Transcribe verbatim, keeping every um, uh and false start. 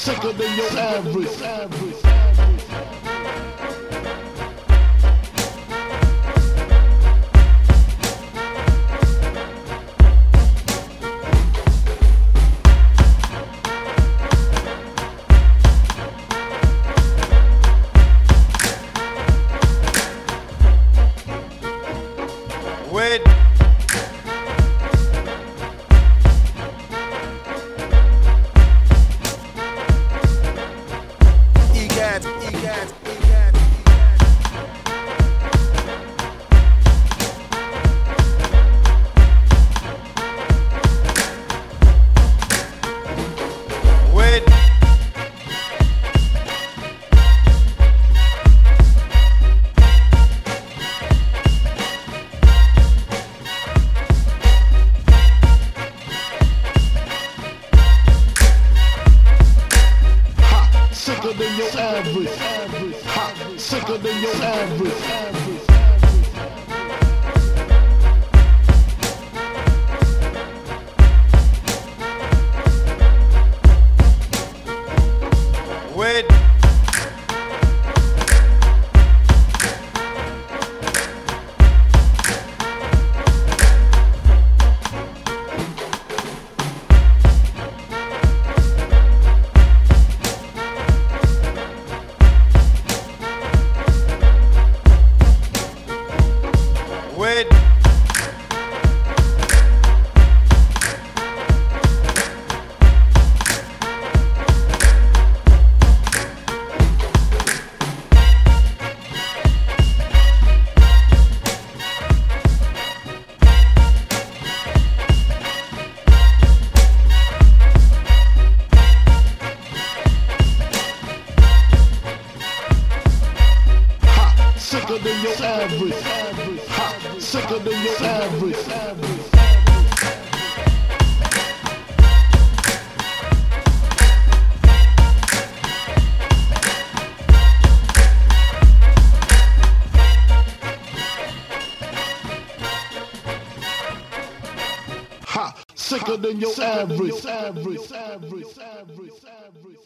sicker than your average. Wait. Egad, egad, egad, wait. Sicker than your average. Hot, sicker than your average. Wait. Wait. Sicker than your average. Hot, sicker than your average. Hot, sicker than your average.